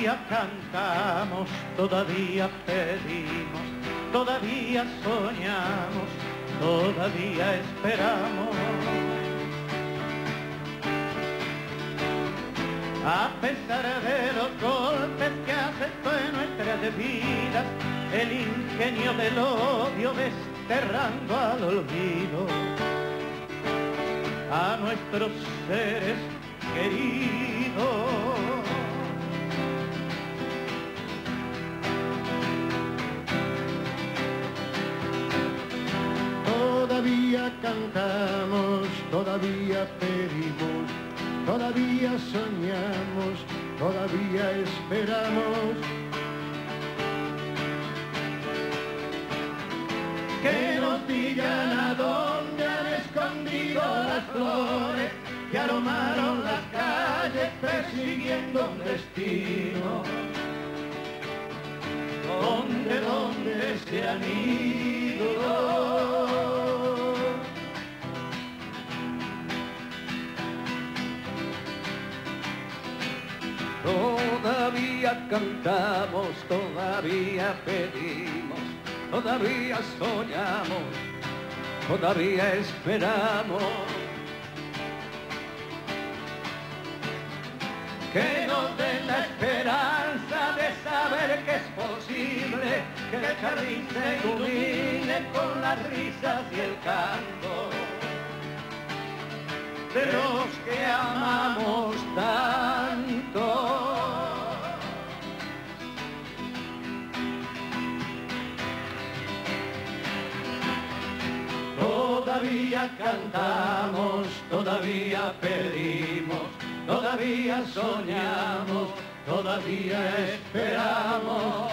Todavía cantamos, todavía pedimos, todavía soñamos, todavía esperamos. A pesar de los golpes que aceptó en nuestras vidas, el ingenio del odio desterrando al olvido a nuestros seres queridos. Todavía cantamos, todavía pedimos, todavía soñamos, todavía esperamos. Que nos digan a dónde han escondido las flores que aromaron las calles persiguiendo un destino. ¿Dónde se han ido? Todavía cantamos, todavía pedimos, todavía soñamos, todavía esperamos. Que nos den la esperanza de saber que es posible que el jardín se ilumine con las risas y el canto de los que amamos tanto. Todavía cantamos, todavía pedimos, todavía soñamos, todavía esperamos.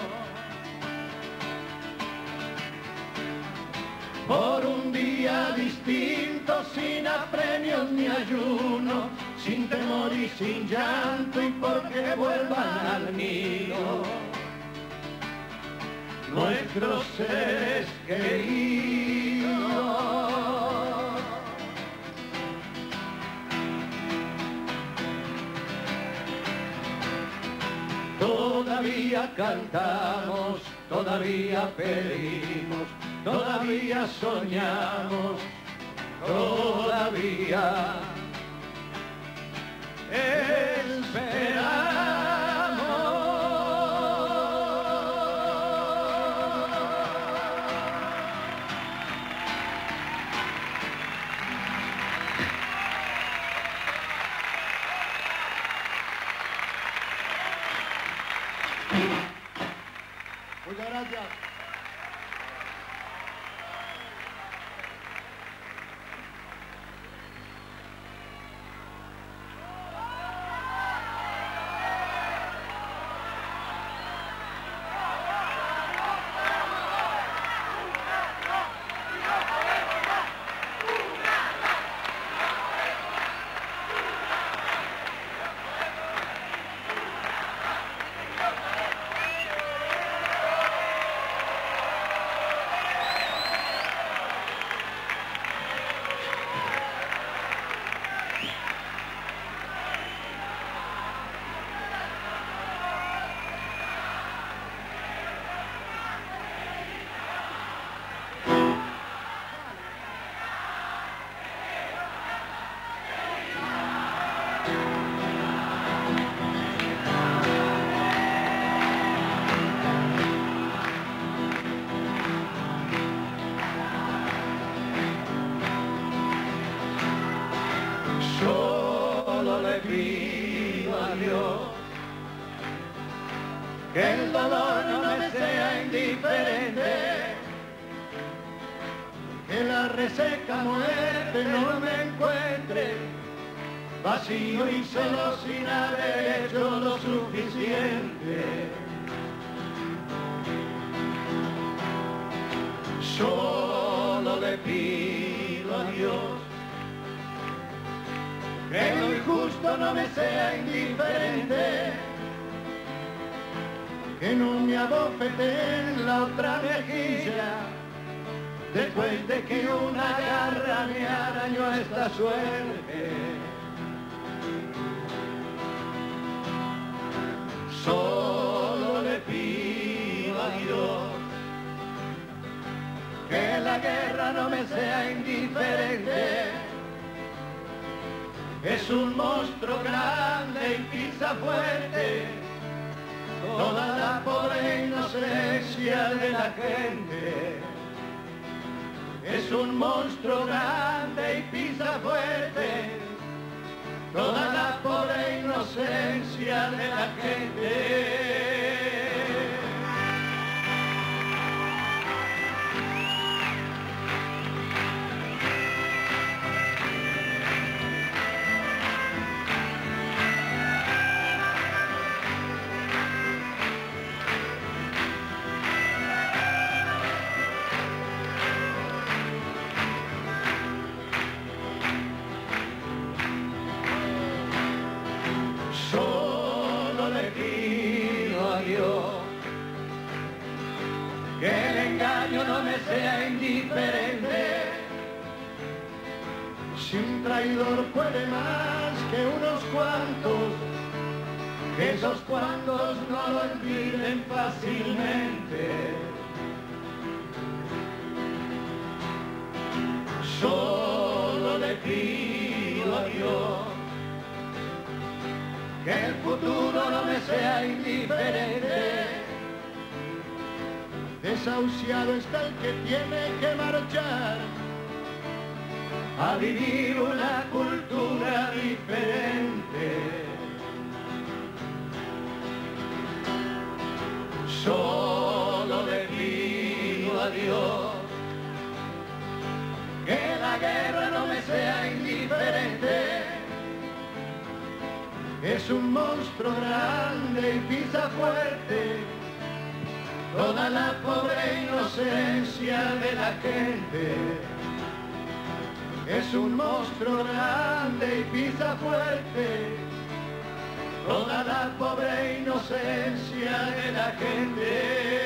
Por un día distinto, sin apremios ni ayuno, sin temor y sin llanto, y porque vuelvan al nido nuestros seres queridos. Todavía cantamos, todavía pedimos, todavía soñamos, todavía esperamos. Muchas gracias. Solo le pido a Dios que el dolor no me sea indiferente, que la reseca muerte no me encuentre vacío y solo sin haber hecho lo suficiente. Solo le pido a Dios que lo injusto no me sea indiferente, que no me abofeteen la otra mejilla, después de que una garra me arañó esta suerte. la guerra no me sea indiferente. Es un monstruo grande y pisa fuerte toda la pobre inocencia de la gente. Es un monstruo grande y pisa fuerte toda la pobre inocencia de la gente. Solo le pido a Dios que el engaño no me sea indiferente. Si un traidor puede más que unos cuantos, que esos cuantos no lo olviden fácilmente. Solo le pido a Dios Que el futuro no me sea indiferente. Desahuciado está el que tiene que marchar A vivir una cultura diferente. Solo le pido a Dios que la guerra no me sea indiferente. Es un monstruo grande y pisa fuerte toda la pobre inocencia de la gente. Es un monstruo grande y pisa fuerte toda la pobre inocencia de la gente.